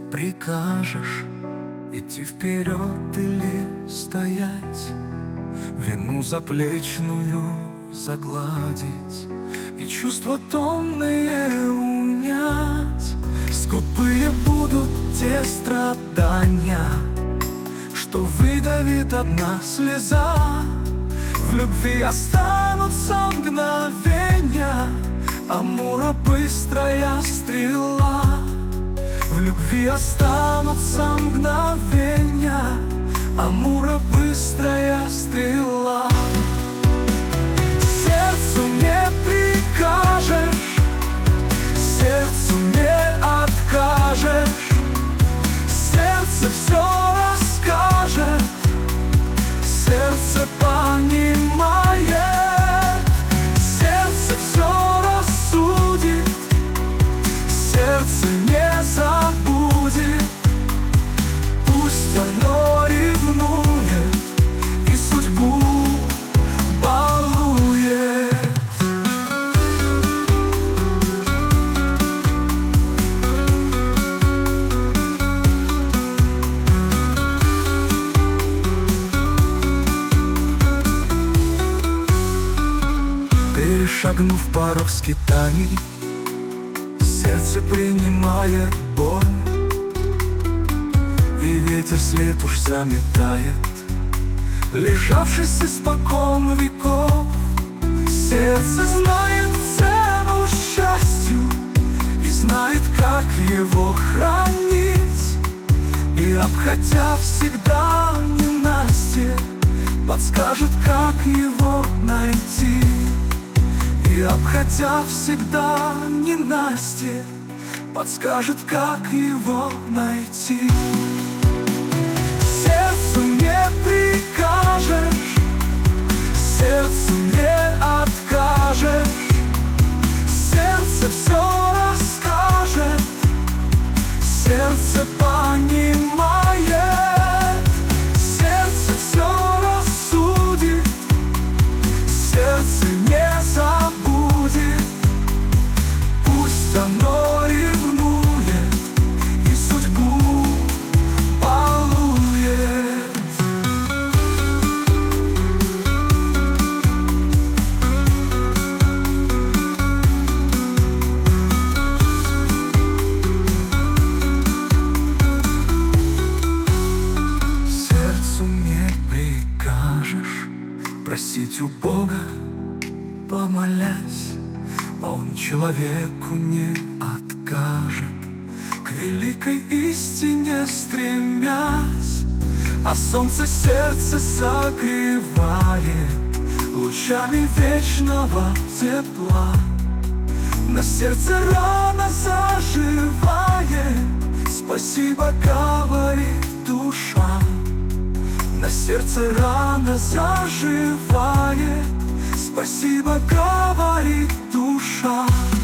прикажешь? Идти вперед или стоять? Вину заплечную загладить и чувства томные унять. Скупые будут те страдания, что выдавит одна слеза. В любви останутся мгновения, Амура быстрая стрела. В любви останутся мгновения, Амура быстрая стрела. Сердцу не прикажешь, сердцу не откажешь. Сердце все расскажет, сердце понимает. Сердце все рассудит, сердце не забудет. Пусть оно ревнует и судьбу балует. Перешагнув порог скитаний, сердце принимает боль, и ветер след уж заметает, лежавшись испокон веков. Сердце знает цену счастью и знает, как его хранить. И обходя всегда ненастье, подскажет, как его найти. И обходя всегда ненастье, подскажет, как его найти. Сердцу не прикажешь, сердцу не откажешь. Сердце все расскажет, сердце понимает. Сердце все рассудит, сердце не забудет. Пусть оно ревнует и судьбу балует. Сердцу не прикажешь просить у Бога, помолясь, Он человеку не откажет, к великой истине стремясь. А солнце сердце согревает лучами вечного тепла. На сердце рана заживает, спасибо говорит душа. На сердце рана заживает, спасибо говорит душа.